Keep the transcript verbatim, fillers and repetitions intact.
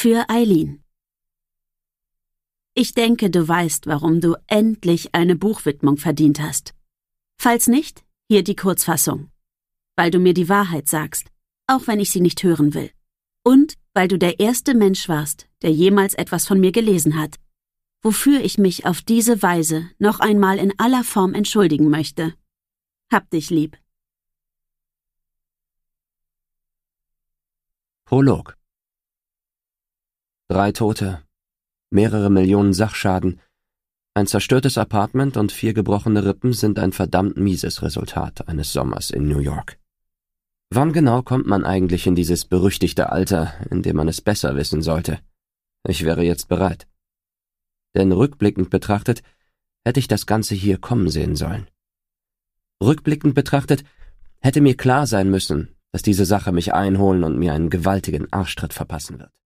Für Eileen. Ich denke, du weißt, warum du endlich eine Buchwidmung verdient hast. Falls nicht, hier die Kurzfassung. Weil du mir die Wahrheit sagst, auch wenn ich sie nicht hören will. Und weil du der erste Mensch warst, der jemals etwas von mir gelesen hat. Wofür ich mich auf diese Weise noch einmal in aller Form entschuldigen möchte. Hab dich lieb. Prolog. Drei Tote, mehrere Millionen Sachschaden, ein zerstörtes Apartment und vier gebrochene Rippen sind ein verdammt mieses Resultat eines Sommers in New York. Wann genau kommt man eigentlich in dieses berüchtigte Alter, in dem man es besser wissen sollte? Ich wäre jetzt bereit. Denn rückblickend betrachtet, hätte ich das Ganze hier kommen sehen sollen. Rückblickend betrachtet, hätte mir klar sein müssen, dass diese Sache mich einholen und mir einen gewaltigen Arschtritt verpassen wird.